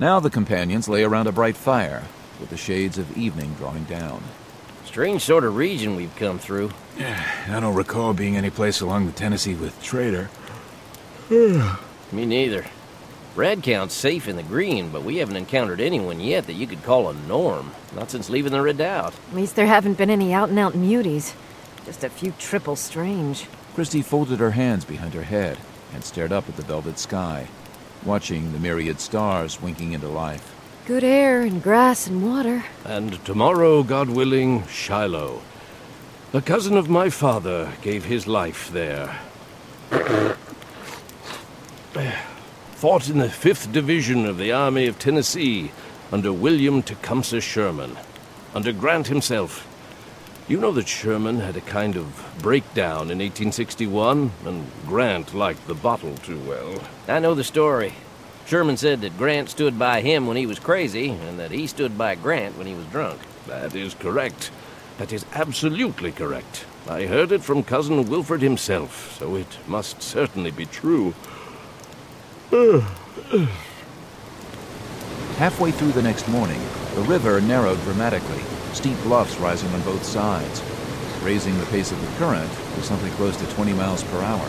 Now the companions lay around a bright fire, with the shades of evening drawing down. Strange sort of region we've come through. Yeah, I don't recall being any place along the Tennessee with Trader. Me neither. Red Count's safe in the green, but we haven't encountered anyone yet that you could call a norm. Not since leaving the Redoubt. At least there haven't been any out-and-out muties. Just a few triple strange. Christy folded her hands behind her head and stared up at the velvet sky, watching the myriad stars winking into life. Good air and grass and water. And tomorrow, God willing, Shiloh. A cousin of my father gave his life there. Fought in the 5th Division of the Army of Tennessee under William Tecumseh Sherman. Under Grant himself. You know that Sherman had a kind of breakdown in 1861, and Grant liked the bottle too well. I know the story. Sherman said that Grant stood by him when he was crazy, and that he stood by Grant when he was drunk. That is correct. That is absolutely correct. I heard it from Cousin Wilfred himself, so it must certainly be true. Halfway through the next morning, the river narrowed dramatically, steep bluffs rising on both sides, raising the pace of the current to something close to 20 miles per hour.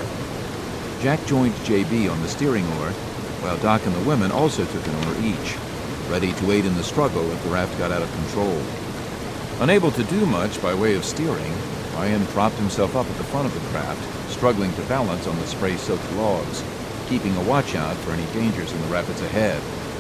Jack joined JB on the steering oar, while Doc and the women also took an oar each, ready to aid in the struggle if the raft got out of control. Unable to do much by way of steering, Ryan propped himself up at the front of the craft, struggling to balance on the spray-soaked logs, keeping a watch out for any dangers in the rapids ahead.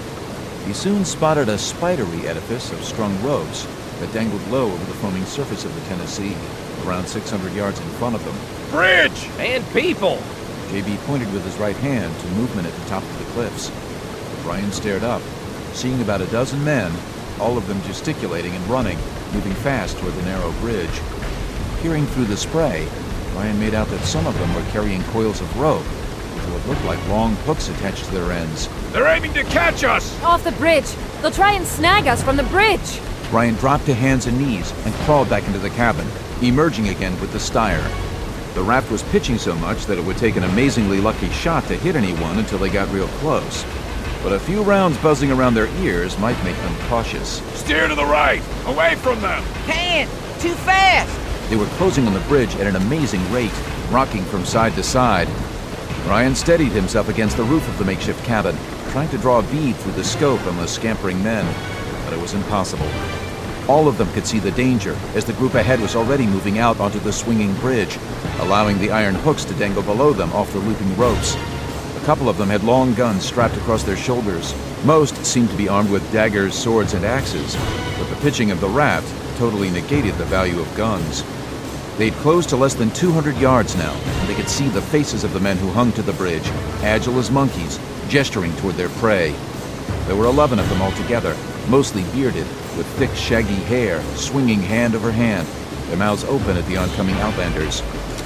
He soon spotted a spidery edifice of strung ropes that dangled low over the foaming surface of the Tennessee, around 600 yards in front of them. Bridge! And people! JB pointed with his right hand to movement at the top of the cliffs. Ryan stared up, seeing about a dozen men, all of them gesticulating and running, moving fast toward the narrow bridge. Peering through the spray, Ryan made out that some of them were carrying coils of rope, with what looked like long hooks attached to their ends. They're aiming to catch us! Off the bridge! They'll try and snag us from the bridge! Ryan dropped to hands and knees and crawled back into the cabin, emerging again with the Steyr. The raft was pitching so much that it would take an amazingly lucky shot to hit anyone until they got real close. But a few rounds buzzing around their ears might make them cautious. Steer to the right! Away from them! Can't! Too fast! They were closing on the bridge at an amazing rate, rocking from side to side. Ryan steadied himself against the roof of the makeshift cabin, trying to draw a bead through the scope on the scampering men, but it was impossible. All of them could see the danger, as the group ahead was already moving out onto the swinging bridge, allowing the iron hooks to dangle below them off the looping ropes. A couple of them had long guns strapped across their shoulders. Most seemed to be armed with daggers, swords, and axes, but the pitching of the raft totally negated the value of guns. They'd closed to less than 200 yards now, and they could see the faces of the men who hung to the bridge, agile as monkeys, gesturing toward their prey. There were 11 of them altogether, mostly bearded, with thick, shaggy hair, swinging hand over hand, their mouths open at the oncoming outlanders.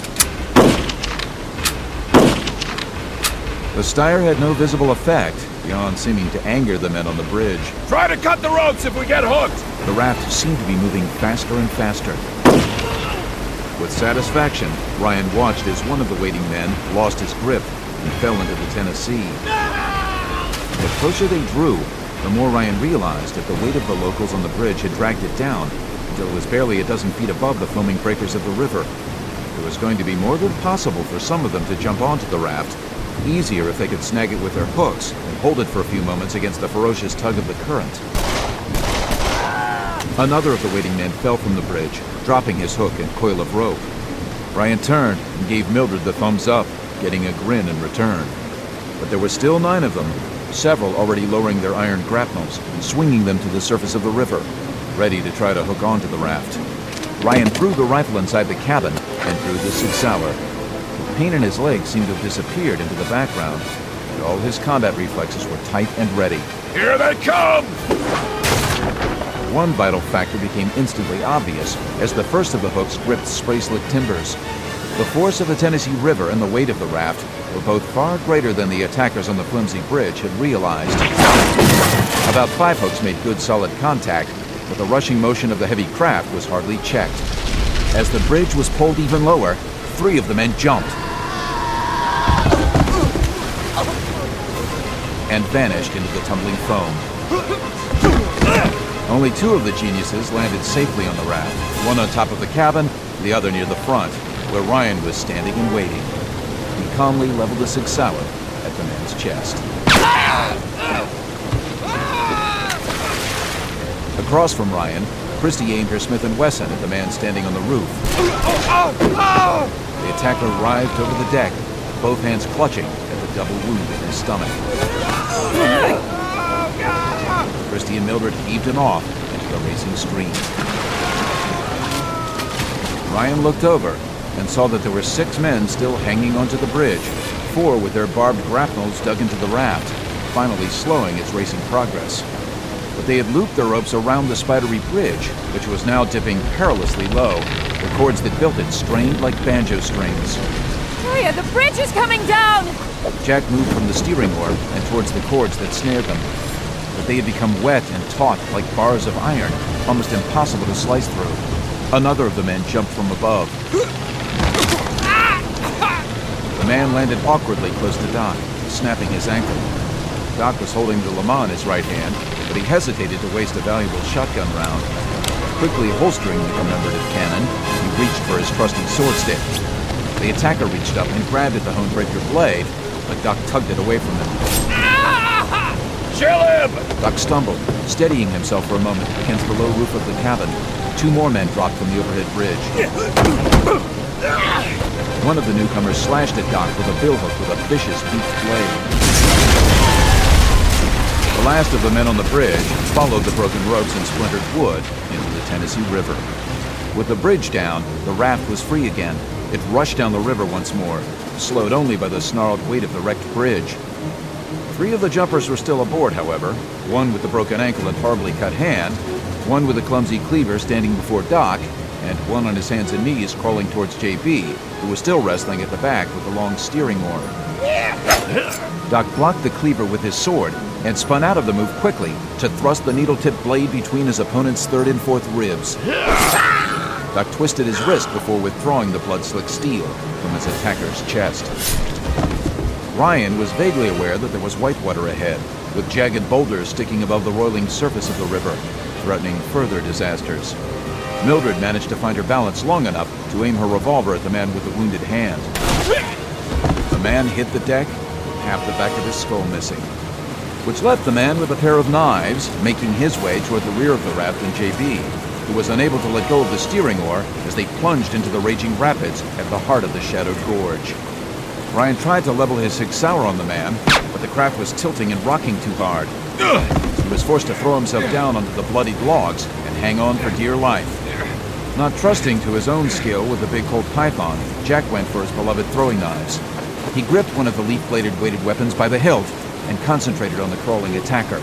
The Steyr had no visible effect, beyond seeming to anger the men on the bridge. Try to cut the ropes if we get hooked! The raft seemed to be moving faster and faster. With satisfaction, Ryan watched as one of the waiting men lost his grip and fell into the Tennessee. The closer they drew, the more Ryan realized that the weight of the locals on the bridge had dragged it down until it was barely a dozen feet above the foaming breakers of the river. It was going to be more than possible for some of them to jump onto the raft, easier if they could snag it with their hooks and hold it for a few moments against the ferocious tug of the current. Another of the waiting men fell from the bridge, dropping his hook and coil of rope. Ryan turned and gave Mildred the thumbs up, getting a grin in return. But there were still 9 of them, several already lowering their iron grapnels and swinging them to the surface of the river, ready to try to hook onto the raft. Ryan threw the rifle inside the cabin and drew the 6 Sauer. The pain in his legs seemed to have disappeared into the background, and all his combat reflexes were tight and ready. Here they come! One vital factor became instantly obvious as the first of the hooks gripped spray-slick timbers. The force of the Tennessee River and the weight of the raft were both far greater than the attackers on the flimsy bridge had realized. About 5 hooks made good solid contact, but the rushing motion of the heavy craft was hardly checked. As the bridge was pulled even lower, 3 of the men jumped and vanished into the tumbling foam. Only two of the geniuses landed safely on the raft, one on top of the cabin, the other near the front, where Ryan was standing and waiting. He calmly leveled a Sig Sauer at the man's chest. Across from Ryan, Christie aimed her Smith & Wesson at the man standing on the roof. The attacker writhed over the deck, both hands clutching at the double wound in his stomach. Christie and Mildred heaved him off into the racing stream. Ryan looked over and saw that there were 6 men still hanging onto the bridge, 4 with their barbed grapnels dug into the raft, finally slowing its racing progress. But they had looped their ropes around the spidery bridge, which was now dipping perilously low, the cords that built it strained like banjo strings. Maria, the bridge is coming down! Jack moved from the steering oar and towards the cords that snared them. But they had become wet and taut like bars of iron, almost impossible to slice through. Another of the men jumped from above. The man landed awkwardly close to Doc, snapping his ankle. Doc was holding the Lamont in his right hand, but he hesitated to waste a valuable shotgun round. Quickly holstering the commemorative cannon, he reached for his trusty sword stick. The attacker reached up and grabbed at the Honebreaker blade, but Doc tugged it away from him. Kill him! Doc stumbled, steadying himself for a moment against the low roof of the cabin. 2 more men dropped from the overhead bridge. One of the newcomers slashed at Doc with a billhook with a vicious beaked blade. The last of the men on the bridge followed the broken ropes and splintered wood into the Tennessee River. With the bridge down, the raft was free again. It rushed down the river once more, slowed only by the snarled weight of the wrecked bridge. 3 of the jumpers were still aboard, however, one with the broken ankle and horribly cut hand, one with a clumsy cleaver standing before Doc, and one on his hands and knees crawling towards JB, who was still wrestling at the back with the long steering oar. Doc blocked the cleaver with his sword and spun out of the move quickly to thrust the needle-tipped blade between his opponent's 3rd and 4th ribs. Doc twisted his wrist before withdrawing the blood-slick steel from his attacker's chest. Ryan was vaguely aware that there was whitewater ahead, with jagged boulders sticking above the roiling surface of the river, threatening further disasters. Mildred managed to find her balance long enough to aim her revolver at the man with the wounded hand. The man hit the deck, half the back of his skull missing, which left the man with a pair of knives making his way toward the rear of the raft and JB, who was unable to let go of the steering oar as they plunged into the raging rapids at the heart of the shadowed gorge. Ryan tried to level his Sig Sauer on the man, but the craft was tilting and rocking too hard. He was forced to throw himself down onto the bloodied logs and hang on for dear life. Not trusting to his own skill with the big Colt python, Jack went for his beloved throwing knives. He gripped one of the leaf-bladed weighted weapons by the hilt and concentrated on the crawling attacker.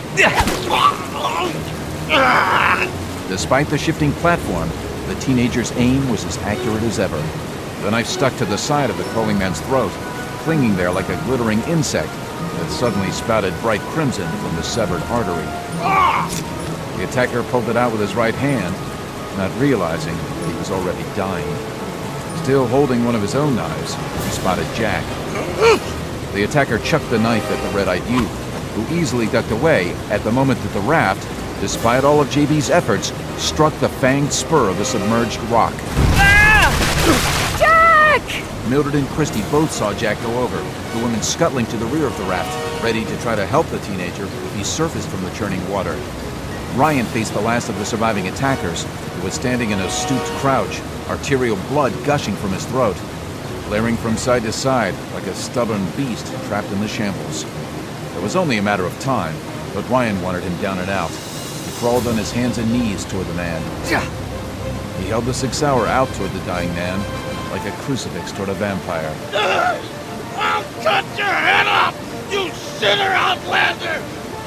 Despite the shifting platform, the teenager's aim was as accurate as ever. The knife stuck to the side of the crawling man's throat, clinging there like a glittering insect that suddenly spouted bright crimson from the severed artery. The attacker pulled it out with his right hand, not realizing that he was already dying. Still holding one of his own knives, he spotted Jack. The attacker chucked the knife at the red-eyed youth, who easily ducked away at the moment that the raft, despite all of JB's efforts, struck the fanged spur of the submerged rock. Jack! Mildred and Christie both saw Jack go over, the woman scuttling to the rear of the raft, ready to try to help the teenager if he surfaced from the churning water. Ryan faced the last of the surviving attackers, who was standing in a stooped crouch, arterial blood gushing from his throat, glaring from side to side like a stubborn beast trapped in the shambles. It was only a matter of time, but Ryan wanted him down and out. He crawled on his hands and knees toward the man. He held the Sig Sauer out toward the dying man, like a crucifix toward a vampire. I'll cut your head off, you sinner outlander!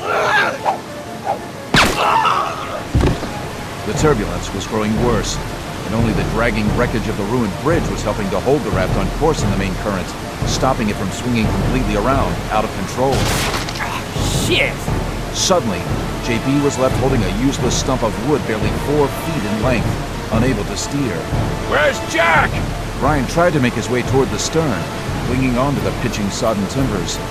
The turbulence was growing worse, and only the dragging wreckage of the ruined bridge was helping to hold the raft on course in the main current, stopping it from swinging completely around, out of control. Shit! Suddenly, JB was left holding a useless stump of wood barely 4 feet in length, unable to steer. Where's Jack? Ryan tried to make his way toward the stern, clinging on to the pitching sodden timbers.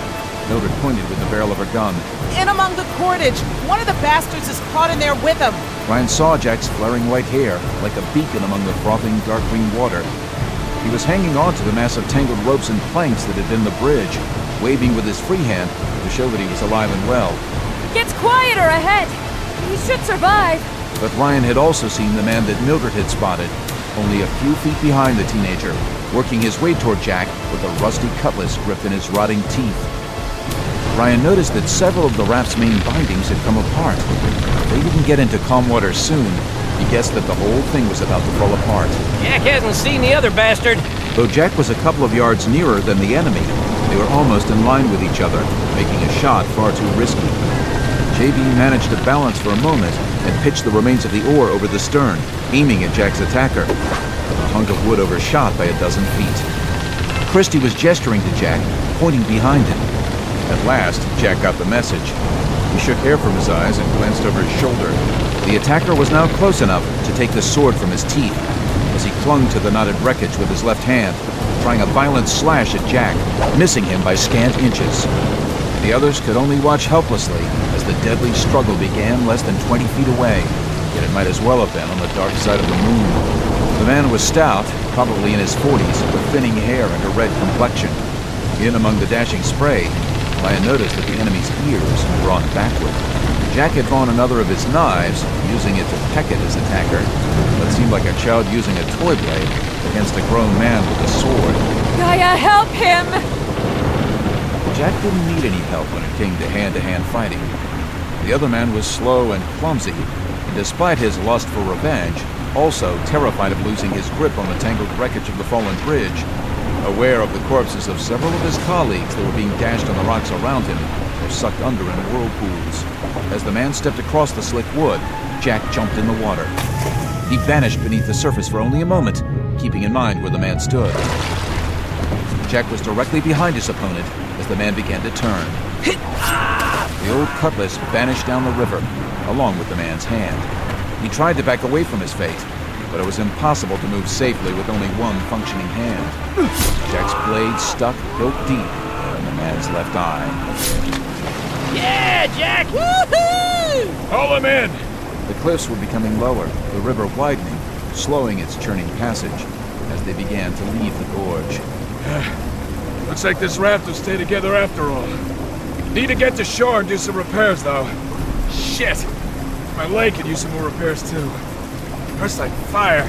Mildred pointed with the barrel of her gun. In among the cordage. One of the bastards is caught in there with him. Ryan saw Jack's flaring white hair, like a beacon among the frothing dark green water. He was hanging on to the mass of tangled ropes and planks that had been the bridge, waving with his free hand to show that he was alive and well. Gets quieter ahead. He should survive. But Ryan had also seen the man that Mildred had spotted, only a few feet behind the teenager, working his way toward Jack with a rusty cutlass gripped in his rotting teeth. Ryan noticed that several of the raft's main bindings had come apart. If they didn't get into calm water soon, he guessed that the whole thing was about to fall apart. Jack hasn't seen the other bastard. Though Jack was a couple of yards nearer than the enemy, they were almost in line with each other, making a shot far too risky. JB managed to balance for a moment and pitched the remains of the oar over the stern, aiming at Jack's attacker. A hunk of wood overshot by a dozen feet. Christie was gesturing to Jack, pointing behind him. At last, Jack got the message. He shook hair from his eyes and glanced over his shoulder. The attacker was now close enough to take the sword from his teeth, as he clung to the knotted wreckage with his left hand, trying a violent slash at Jack, missing him by scant inches. The others could only watch helplessly as the deadly struggle began less than 20 feet away, yet it might as well have been on the dark side of the moon. The man was stout, probably in his 40s, with thinning hair and a red complexion. In among the dashing spray, Ryan noticed that the enemy's ears were drawn backward. Jack had drawn another of his knives, using it to peck at his attacker, but seemed like a child using a toy blade against a grown man with a sword. Gaia, help him! Jack didn't need any help when it came to hand-to-hand fighting. The other man was slow and clumsy, and despite his lust for revenge, also terrified of losing his grip on the tangled wreckage of the fallen bridge, aware of the corpses of several of his colleagues that were being dashed on the rocks around him or sucked under in whirlpools. As the man stepped across the slick wood, Jack jumped in the water. He vanished beneath the surface for only a moment, keeping in mind where the man stood. Jack was directly behind his opponent as the man began to turn. The old cutlass vanished down the river, along with the man's hand. He tried to back away from his fate, but it was impossible to move safely with only one functioning hand. Jack's blade stuck hilt deep in the man's left eye. Yeah, Jack! Woohoo! Haul him in! The cliffs were becoming lower, the river widening, slowing its churning passage as they began to leave the gorge. Looks like this raft will stay together after all. Need to get to shore and do some repairs, though. Shit! My leg could use some more repairs, too. Hurts like fire.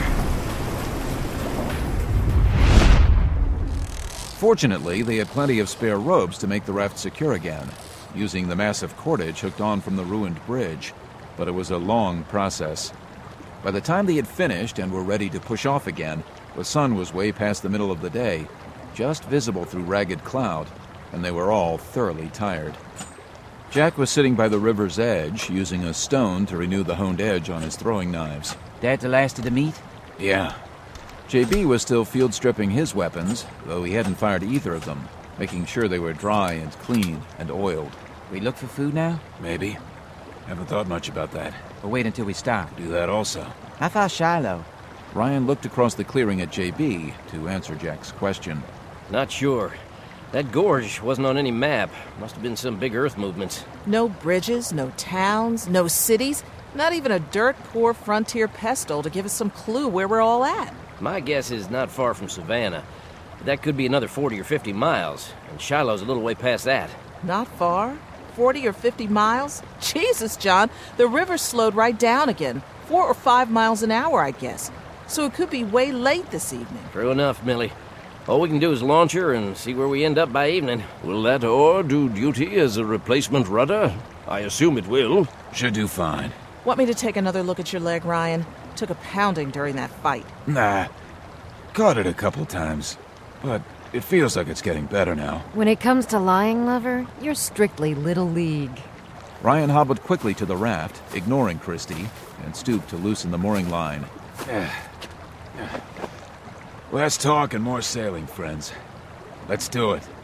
Fortunately, they had plenty of spare ropes to make the raft secure again, using the massive cordage hooked on from the ruined bridge. But it was a long process. By the time they had finished and were ready to push off again, the sun was way past the middle of the day, just visible through ragged cloud, and they were all thoroughly tired. Jack was sitting by the river's edge, using a stone to renew the honed edge on his throwing knives. That the last of the meat? Yeah. JB was still field stripping his weapons, though he hadn't fired either of them, making sure they were dry and clean and oiled. We look for food now? Maybe. Haven't thought much about that. Or wait until we stop? Do that also. How far Shiloh? Ryan looked across the clearing at JB to answer Jack's question. Not sure. That gorge wasn't on any map. Must have been some big earth movements. No bridges, no towns, no cities, not even a dirt-poor frontier pestle to give us some clue where we're all at. My guess is not far from Savannah. But that could be another 40 or 50 miles, and Shiloh's a little way past that. Not far? 40 or 50 miles? Jesus, John, the river slowed right down again. 4 or 5 miles an hour, I guess. So it could be way late this evening. True enough, Millie. All we can do is launch her and see where we end up by evening. Will that oar do duty as a replacement rudder? I assume it will. Should do fine. Want me to take another look at your leg, Ryan? Took a pounding during that fight. Nah. Caught it a couple times. But it feels like it's getting better now. When it comes to lying, lover, you're strictly Little League. Ryan hobbled quickly to the raft, ignoring Christie, and stooped to loosen the mooring line. Less talk and more sailing, friends. Let's do it.